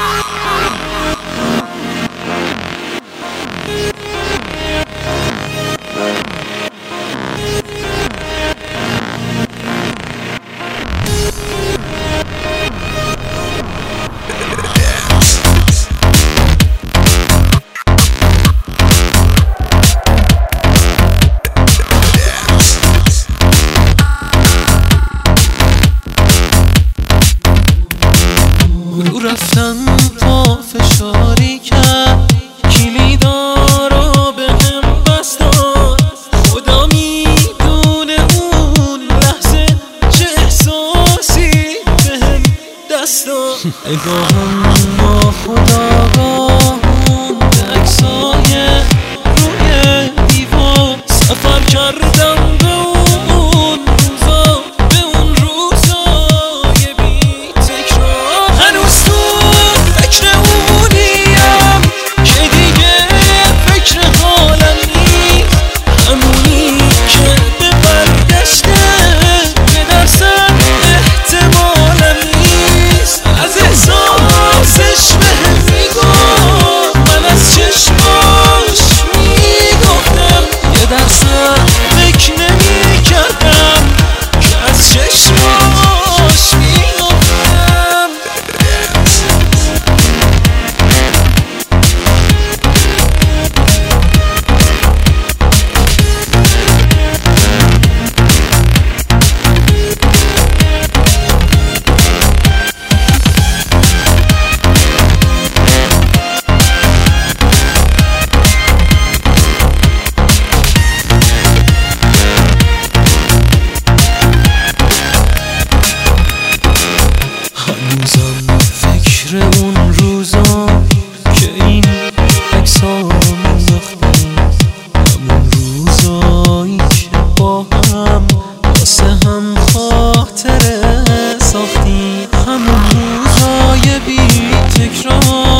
رفتن پا فشاری کرد، کلیدارو به هم بست داد. خدا میدونه اون لحظه چه احساسی به هم دست داد. نگاهم با خداگاه مونده عکسای روی دیوار. سفر کردم به اون روزا، به اون روزای بی تکرار. هنوز تو فکر اونیم که دیگه فکر حالم نیست، همونی که به برگشته یه درصد احتمالم نیست. از احساسش بهم میگفت، من از چشماش میگفتم. یه درصد فکر نمیکردم که از چشماش میگفتم. هنوزم فکر اون روزا که این عکس‌ها مینداختیم، همون روزایی که با هم واسه هم خاطره ساختیم، همون روزای بی تکرار.